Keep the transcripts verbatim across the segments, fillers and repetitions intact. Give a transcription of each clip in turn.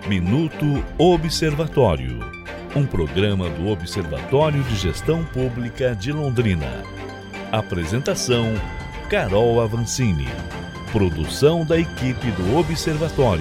Minuto Observatório, um programa do Observatório de Gestão Pública de Londrina. Apresentação: Carol Avancini. Produção da equipe do Observatório.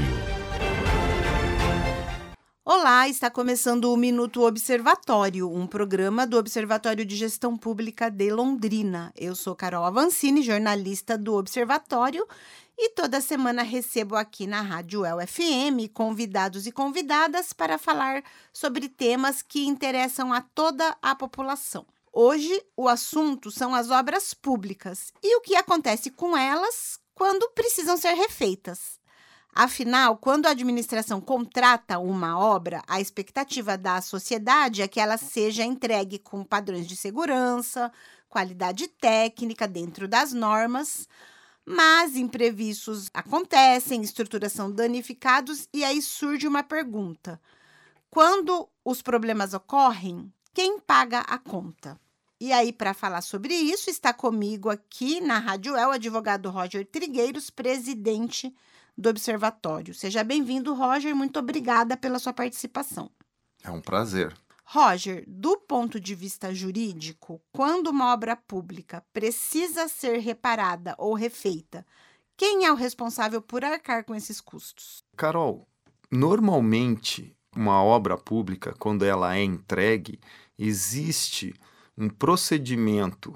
Olá, está começando o Minuto Observatório, um programa do Observatório de Gestão Pública de Londrina. Eu sou Carol Avancini, jornalista do Observatório, e toda semana recebo aqui na Rádio U E L F M convidados e convidadas para falar sobre temas que interessam a toda a população. Hoje, o assunto são as obras públicas e o que acontece com elas quando precisam ser refeitas. Afinal, quando a administração contrata uma obra, a expectativa da sociedade é que ela seja entregue com padrões de segurança, qualidade técnica dentro das normas, mas imprevistos acontecem, estruturas são danificadas e aí surge uma pergunta. Quando os problemas ocorrem, quem paga a conta? E aí, para falar sobre isso, está comigo aqui na Rádio U E L o advogado Roger Trigueiros, presidente do Observatório. Seja bem-vindo, Roger. Muito obrigada pela sua participação. É um prazer. Roger, do ponto de vista jurídico, quando uma obra pública precisa ser reparada ou refeita, quem é o responsável por arcar com esses custos? Carol, normalmente, uma obra pública, quando ela é entregue, existe um procedimento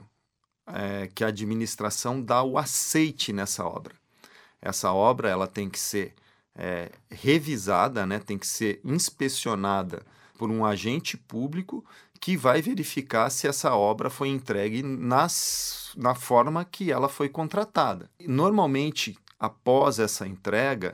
é, que a administração dá o aceite nessa obra. Essa obra ela tem que ser é, revisada, né? Tem que ser inspecionada por um agente público que vai verificar se essa obra foi entregue nas, na forma que ela foi contratada. Normalmente, após essa entrega,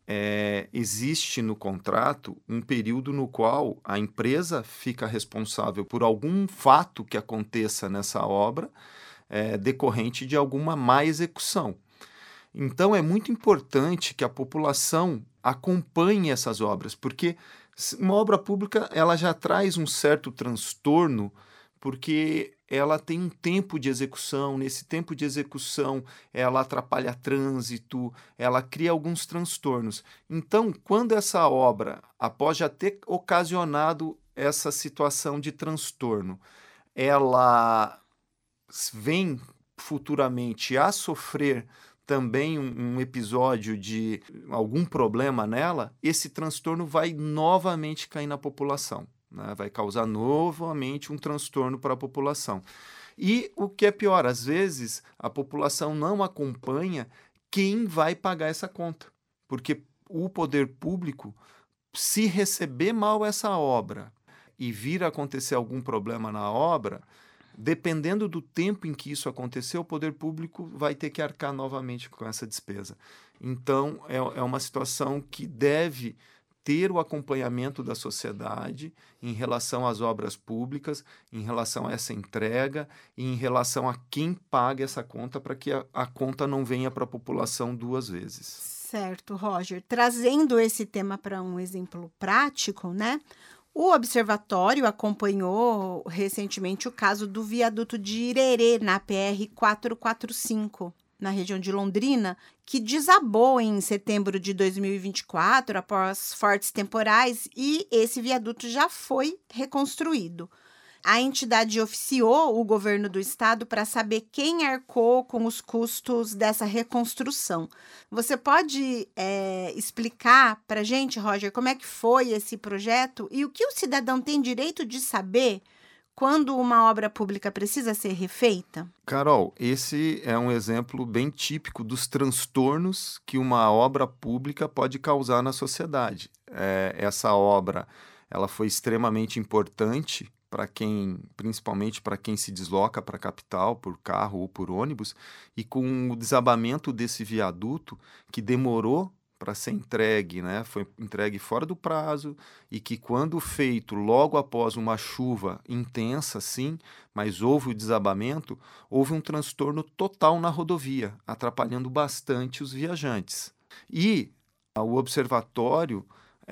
é, existe no contrato um período no qual a empresa fica responsável por algum fato que aconteça nessa obra é, decorrente de alguma má execução. Então, é muito importante que a população acompanhe essas obras, porque uma obra pública ela já traz um certo transtorno, porque ela tem um tempo de execução, nesse tempo de execução ela atrapalha trânsito, ela cria alguns transtornos. Então, quando essa obra, após já ter ocasionado essa situação de transtorno, ela vem futuramente a sofrer também um, um episódio de algum problema nela, esse transtorno vai novamente cair na população, né? Vai causar novamente um transtorno para a população. E o que é pior, às vezes a população não acompanha quem vai pagar essa conta, porque o poder público, se receber mal essa obra e vir a acontecer algum problema na obra, dependendo do tempo em que isso aconteceu, o poder público vai ter que arcar novamente com essa despesa. Então, é, é uma situação que deve ter o acompanhamento da sociedade em relação às obras públicas, em relação a essa entrega e em relação a quem paga essa conta, para que a, a conta não venha para a população duas vezes. Certo, Roger. Trazendo esse tema para um exemplo prático, né? O Observatório acompanhou recentemente o caso do viaduto de Irerê, na P R quatrocentos e quarenta e cinco, na região de Londrina, que desabou em setembro de dois mil e vinte e quatro, após fortes temporais, e esse viaduto já foi reconstruído. A entidade oficiou o governo do estado para saber quem arcou com os custos dessa reconstrução. Você pode é, explicar para a gente, Roger, como é que foi esse projeto e o que o cidadão tem direito de saber quando uma obra pública precisa ser refeita? Carol, esse é um exemplo bem típico dos transtornos que uma obra pública pode causar na sociedade. É, essa obra ela foi extremamente importante para quem, principalmente para quem se desloca para a capital por carro ou por ônibus, e com o desabamento desse viaduto, que demorou para ser entregue, né? Foi entregue fora do prazo, e que quando feito logo após uma chuva intensa, sim, mas houve o desabamento, houve um transtorno total na rodovia, atrapalhando bastante os viajantes. E o observatório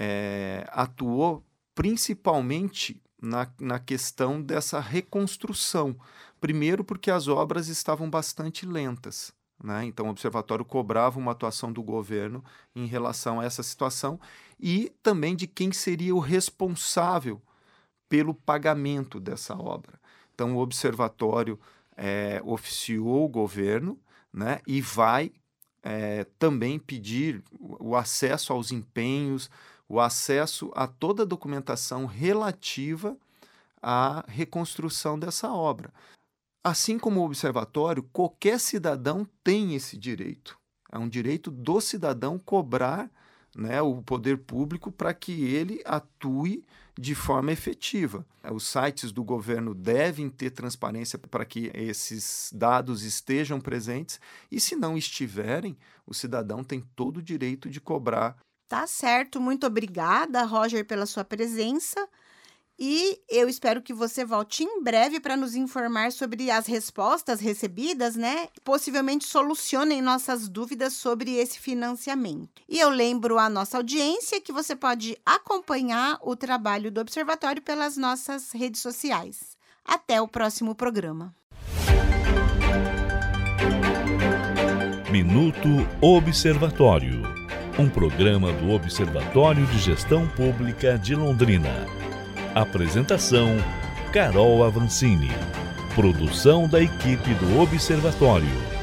é, atuou principalmente Na, na questão dessa reconstrução. Primeiro, porque as obras estavam bastante lentas, né? Então, o observatório cobrava uma atuação do governo em relação a essa situação e também de quem seria o responsável pelo pagamento dessa obra. Então, o observatório é, oficiou o governo, né, e vai é, também pedir o acesso aos empenhos, o acesso a toda a documentação relativa à reconstrução dessa obra. Assim como o observatório, qualquer cidadão tem esse direito. É um direito do cidadão cobrar, né, o poder público para que ele atue de forma efetiva. Os sites do governo devem ter transparência para que esses dados estejam presentes e, se não estiverem, o cidadão tem todo o direito de cobrar. Tá certo, muito obrigada, Roger, pela sua presença. E eu espero que você volte em breve para nos informar sobre as respostas recebidas, né? Possivelmente solucionem nossas dúvidas sobre esse financiamento. E eu lembro à nossa audiência que você pode acompanhar o trabalho do Observatório pelas nossas redes sociais. Até o próximo programa. Minuto Observatório, um programa do Observatório de Gestão Pública de Londrina. Apresentação: Carol Avancini. Produção da equipe do Observatório.